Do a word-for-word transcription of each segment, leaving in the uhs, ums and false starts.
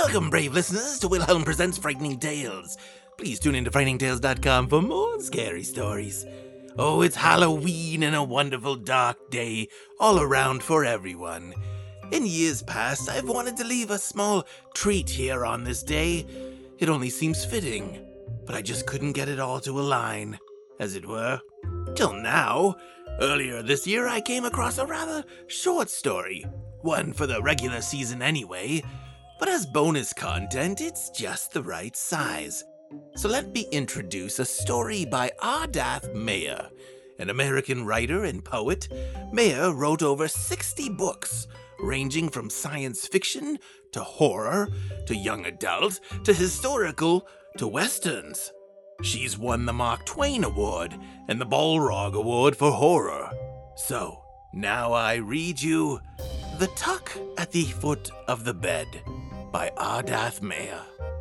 Welcome, brave listeners, to Wilhelm Presents Frightening Tales. Please tune into frightening tales dot com for more scary stories. Oh, it's Halloween and a wonderful dark day all around for everyone. In years past, I've wanted to leave a small treat here on this day. It only seems fitting, but I just couldn't get it all to align, as it were. Till now. Earlier this year, I came across a rather short story. One for the regular season anyway. But as bonus content, it's just the right size. So let me introduce a story by Ardath Mayer, an American writer and poet. Mayer wrote over sixty books, ranging from science fiction to horror to young adult to historical to westerns. She's won the Mark Twain Award and the Balrog Award for horror. So, now I read you The Tuck at the Foot of the Bed by Ardath Mayer.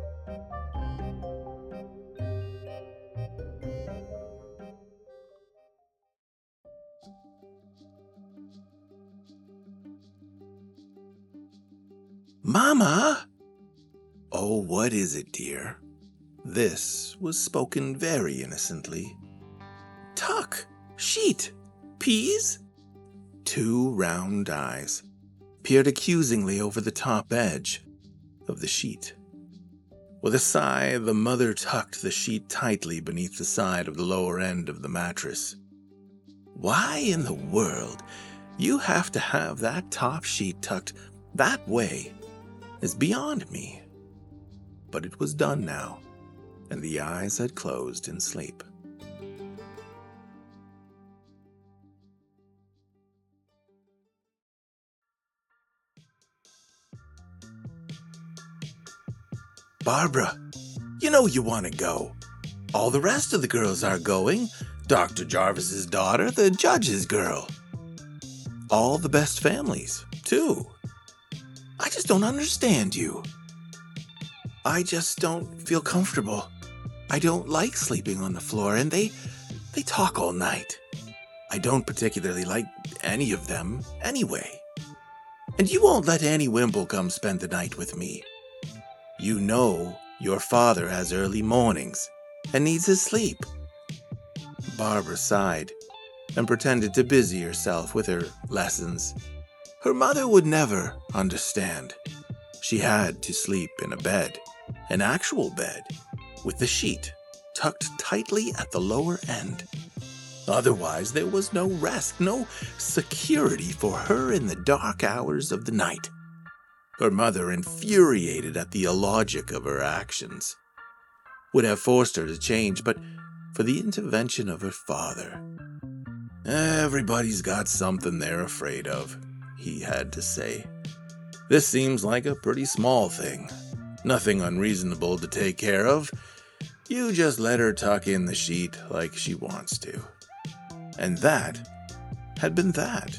Mama? Oh, what is it, dear? This was spoken very innocently. Tuck, sheet, peas? Two round eyes peered accusingly over the top edge of the sheet. With a sigh, the mother tucked the sheet tightly beneath the side of the lower end of the mattress. Why in the world you have to have that top sheet tucked that way is beyond me. But it was done now, and the eyes had closed in sleep. Barbara, you know you want to go. All the rest of the girls are going. Doctor Jarvis's daughter, the judge's girl. All the best families, too. I just don't understand you. I just don't feel comfortable. I don't like sleeping on the floor, and they they talk all night. I don't particularly like any of them anyway. And you won't let Annie Wimple come spend the night with me. You know your father has early mornings and needs his sleep. Barbara sighed and pretended to busy herself with her lessons. Her mother would never understand. She had to sleep in a bed, an actual bed, with the sheet tucked tightly at the lower end. Otherwise, there was no rest, no security for her in the dark hours of the night. Her mother, infuriated at the illogic of her actions, would have forced her to change, but for the intervention of her father. Everybody's got something they're afraid of, he had to say. This seems like a pretty small thing. Nothing unreasonable to take care of. You just let her tuck in the sheet like she wants to. And that had been that.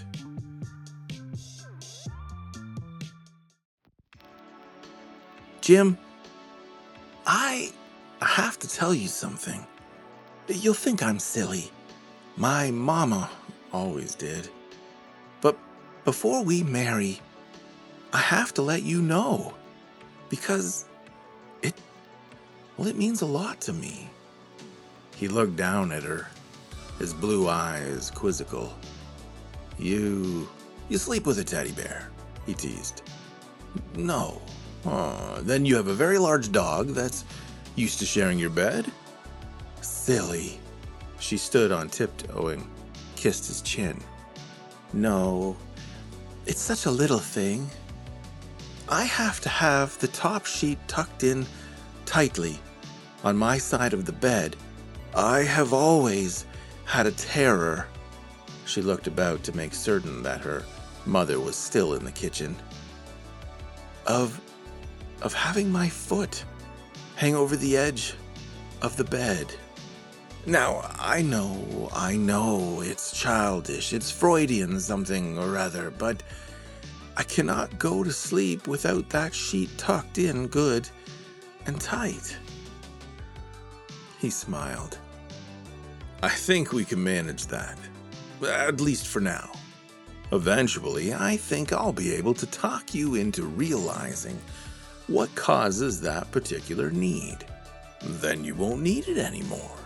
Jim, I have to tell you something. You'll think I'm silly. My mama always did. But before we marry, I have to let you know. Because it, well, it means a lot to me. He looked down at her, his blue eyes quizzical. You, you sleep with a teddy bear, he teased. No. Oh, then you have a very large dog that's used to sharing your bed? Silly. She stood on tiptoe and kissed his chin. No, it's such a little thing. I have to have the top sheet tucked in tightly on my side of the bed. I have always had a terror. She looked about to make certain that her mother was still in the kitchen. Of, of having my foot hang over the edge of the bed. Now, I know, I know it's childish, it's Freudian something or other, but I cannot go to sleep without that sheet tucked in good and tight. He smiled. I think we can manage that, at least for now. Eventually, I think I'll be able to talk you into realizing what causes that particular need. Then you won't need it anymore.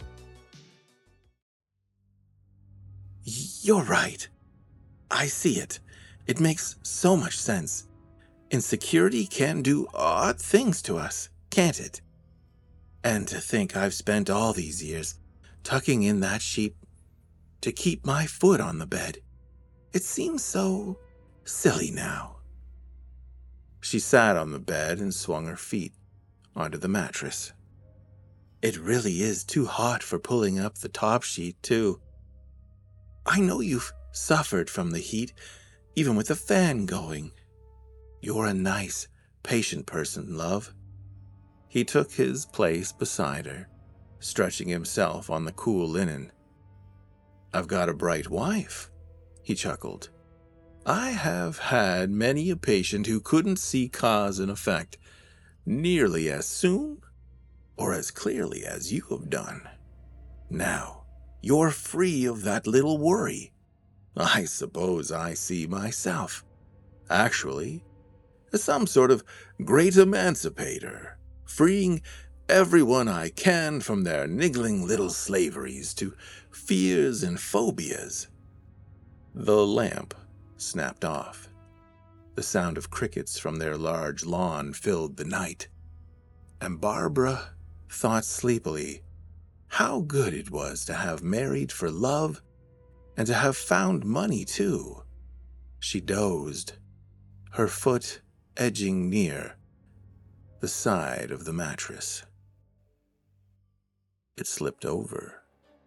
You're right. I see it. It makes so much sense. Insecurity can do odd things to us, can't it? And to think I've spent all these years tucking in that sheet to keep my foot on the bed. It seems so silly now. She sat on the bed and swung her feet onto the mattress. It really is too hot for pulling up the top sheet, too. I know you've suffered from the heat, even with the fan going. You're a nice, patient person, love. He took his place beside her, stretching himself on the cool linen. I've got a bright wife, he chuckled. I have had many a patient who couldn't see cause and effect nearly as soon or as clearly as you have done. Now, you're free of that little worry. I suppose I see myself, actually, as some sort of great emancipator, freeing everyone I can from their niggling little slaveries to fears and phobias. The lamp snapped off. The sound of crickets from their large lawn filled the night, and Barbara thought sleepily how good it was to have married for love and to have found money, too. She dozed, her foot edging near the side of the mattress. It slipped over.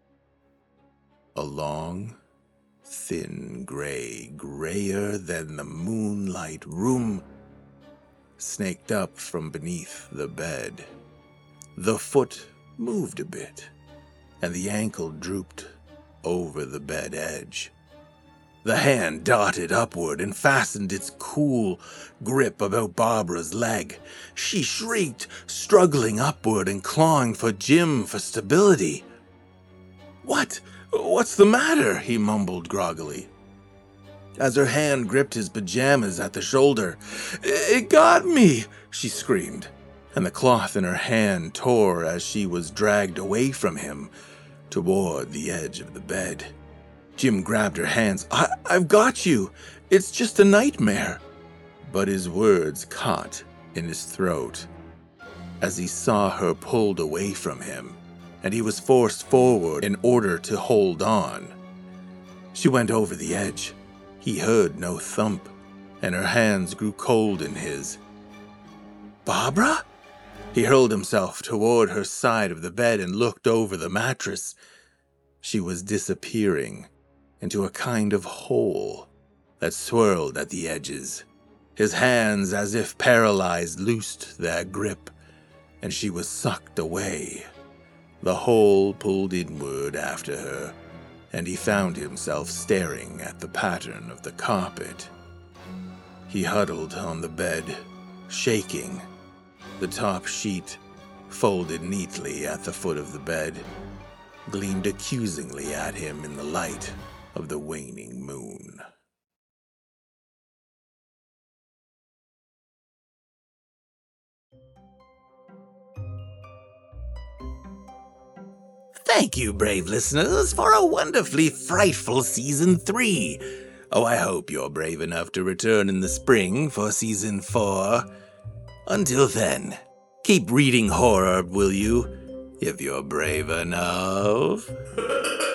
A long, thin gray, grayer than the moonlight room snaked up from beneath the bed. The foot moved a bit, and the ankle drooped over the bed edge. The hand darted upward and fastened its cool grip about Barbara's leg. She shrieked, struggling upward and clawing for Jim for stability. What? What's the matter? He mumbled groggily, as her hand gripped his pajamas at the shoulder. It got me, she screamed, and the cloth in her hand tore as she was dragged away from him toward the edge of the bed. Jim grabbed her hands. I- I've got you. It's just a nightmare. But his words caught in his throat as he saw her pulled away from him, and he was forced forward in order to hold on. She went over the edge. He heard no thump, and her hands grew cold in his. Barbara? He hurled himself toward her side of the bed and looked over the mattress. She was disappearing into a kind of hole that swirled at the edges. His hands, as if paralyzed, loosed their grip, and she was sucked away. The hole pulled inward after her, and he found himself staring at the pattern of the carpet. He huddled on the bed, shaking. The top sheet, folded neatly at the foot of the bed, gleamed accusingly at him in the light of the waning moon. Thank you, brave listeners, for a wonderfully frightful season three. Oh, I hope you're brave enough to return in the spring for season four. Until then, keep reading horror, will you? If you're brave enough.